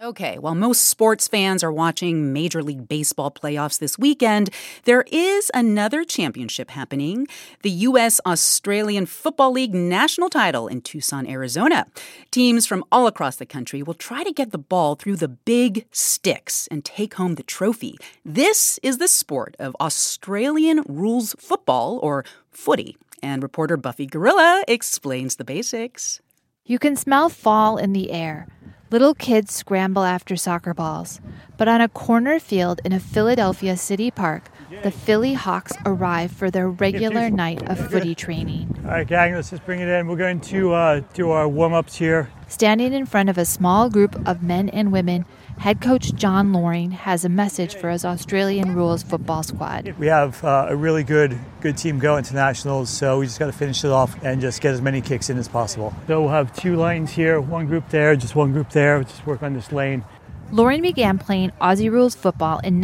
Okay, while most sports fans are watching Major League Baseball playoffs this weekend, there is another championship happening, the U.S. Australian Football League national title in Tucson, Arizona. Teams from all across the country will try to get the ball through the big sticks and take home the trophy. This is the sport of Australian rules football, or footy, and reporter Buffy Gorilla explains the basics. You can smell fall in the air. Little kids scramble after soccer balls. But on a corner field in a Philadelphia city park, the Philly Hawks arrive for their regular night of footy training. All right, gang, let's just bring it in. We're going to do our warm-ups here. Standing in front of a small group of men and women, head coach John Loring has a message for his Australian rules football squad. We have a really good team going to nationals, so we just got to finish it off and just get as many kicks in as possible. So we'll have two lanes here, one group there, just one group there. We'll just work on this lane. Loring began playing Aussie rules football in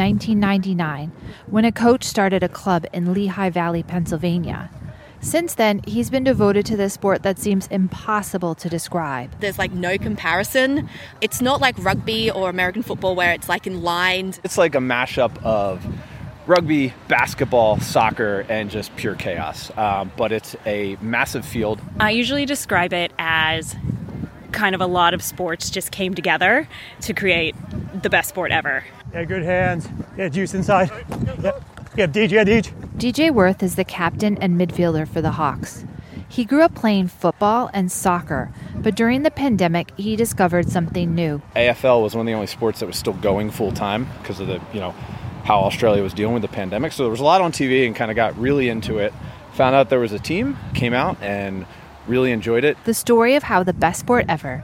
1999 when a coach started a club in Lehigh Valley, Pennsylvania. Since then, he's been devoted to this sport that seems impossible to describe. There's no comparison. It's not like rugby or American football where it's in lines. It's like a mashup of rugby, basketball, soccer, and just pure chaos. But it's a massive field. I usually describe it as kind of a lot of sports just came together to create the best sport ever. Yeah, good hands. Yeah, juice inside. Yeah, DJ. DJ Worth is the captain and midfielder for the Hawks. He grew up playing football and soccer, but during the pandemic, he discovered something new. AFL was one of the only sports that was still going full time because of the, how Australia was dealing with the pandemic. So there was a lot on TV and kind of got really into it. Found out there was a team, came out and really enjoyed it. The story of how the best sport ever,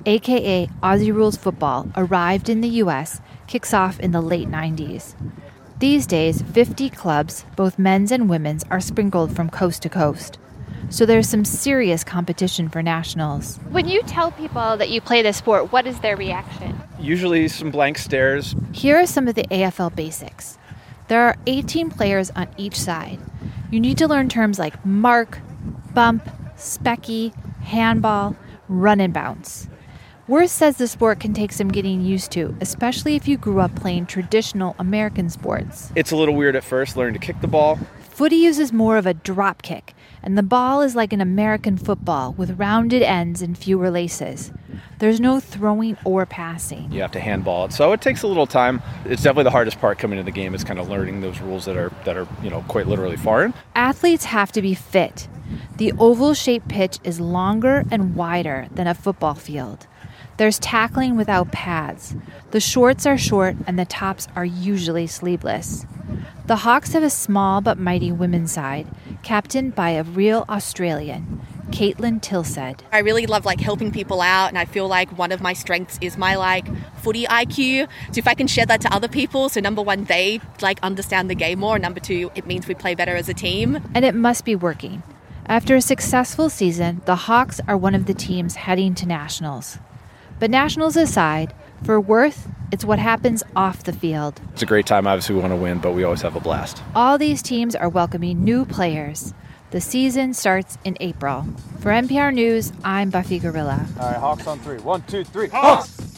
aka Aussie rules football, arrived in the U.S. kicks off in the late 90s. These days, 50 clubs, both men's and women's, are sprinkled from coast to coast. So there's some serious competition for nationals. When you tell people that you play this sport, what is their reaction? Usually some blank stares. Here are some of the AFL basics. There are 18 players on each side. You need to learn terms like mark, bump, specky, handball, run and bounce. Worth says the sport can take some getting used to, especially if you grew up playing traditional American sports. It's a little weird at first, learning to kick the ball. Footy uses more of a drop kick, and the ball is like an American football with rounded ends and fewer laces. There's no throwing or passing. You have to handball it, so it takes a little time. It's definitely the hardest part coming into the game is kind of learning those rules that are quite literally foreign. Athletes have to be fit. The oval-shaped pitch is longer and wider than a football field. There's tackling without pads. The shorts are short and the tops are usually sleeveless. The Hawks have a small but mighty women's side, captained by a real Australian, Caitlin Tilsed. I really love helping people out, and I feel like one of my strengths is my footy IQ. So if I can share that to other people, so number one, they understand the game more, and number two, it means we play better as a team. And it must be working. After a successful season, the Hawks are one of the teams heading to nationals. But nationals aside, for Worth, it's what happens off the field. It's a great time. Obviously, we want to win, but we always have a blast. All these teams are welcoming new players. The season starts in April. For NPR News, I'm Buffy Gorilla. All right, Hawks on three. 1, 2, 3. Hawks!